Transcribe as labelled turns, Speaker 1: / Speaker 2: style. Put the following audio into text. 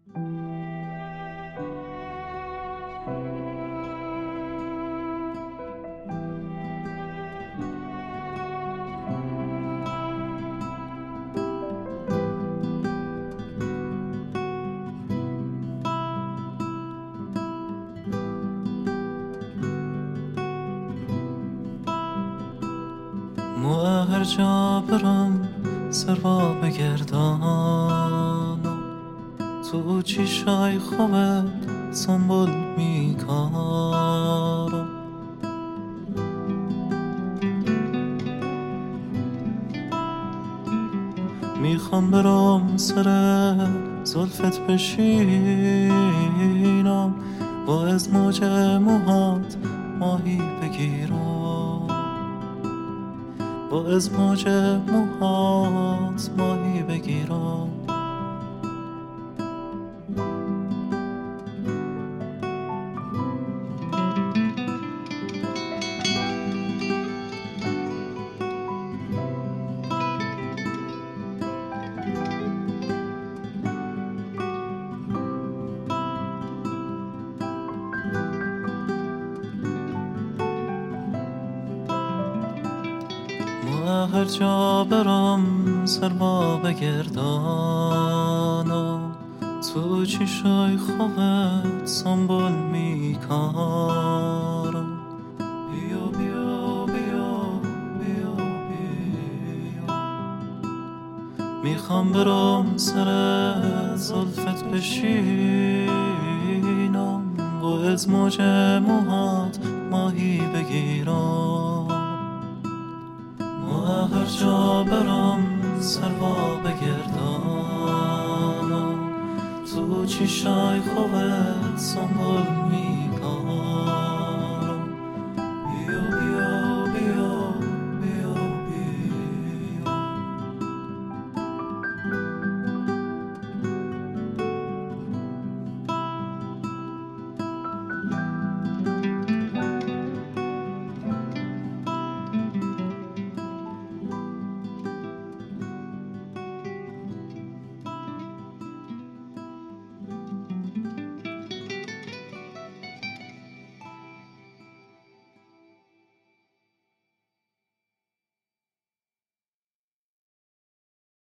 Speaker 1: هر جا برم سر با بگردانم، تو چیشای خوبت سنبول میکارم. میخوام برم سر زلفت بشینم، با از موج موهات ماهی بگیرم، با از موج موهات ماهی بگیرم. هر جا برم سر با بگردانم، تو چیشای خوبت سنبول میکارم. بیا بیا بیا بیا بیا، میخوام برم سر زلفت بشینم، با از موج موهات ماهی بگیرم. هر جا برم سر با بگردانم، تو چیشای خوبت سنبول